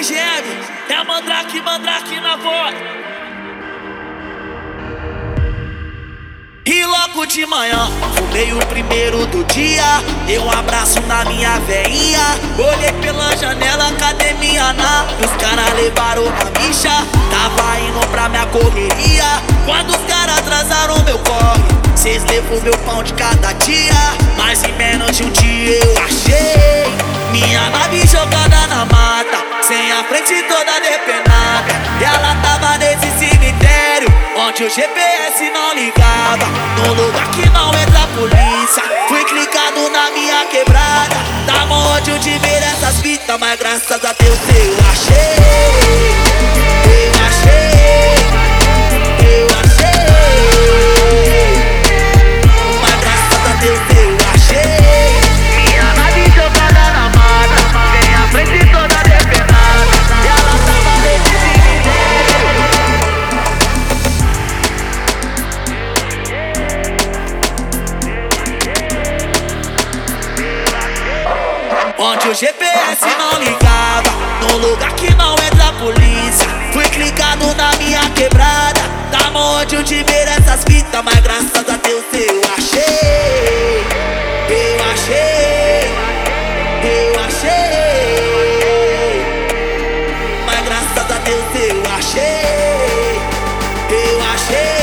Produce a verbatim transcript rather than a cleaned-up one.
D G M, é Mandrake, Mandrake na voz. E logo de manhã, fumei o primeiro do dia. Dei um abraço na minha veinha. Olhei pela janela, cadê minha ná? Os caras levaram a bicha. Tava indo pra minha correria, quando os caras atrasaram meu corre. Cês levou meu pão de cada dia, mas em menos de um dia eu achei minha nave jogada na mata, sem a frente toda depenada. Ela tava nesse cemitério, onde o G P S não ligava, num lugar que não entra a polícia. Fui clicado na minha quebrada, tava onde eu de ver essas fitas, mas graças a Deus eu achei. Eu achei, eu achei, mas graças a Deus eu achei minha nave jogada na mata, sem a frente toda depenada. Ela tava nesse cemitério, onde o G P S não ligava, num lugar que não entra a polícia. Fui clicado na minha quebrada, tava onde eu de ver essas fitas, mas graças a Deus eu achei. Eu achei, eu achei, mas graças a Deus eu achei. Eu achei.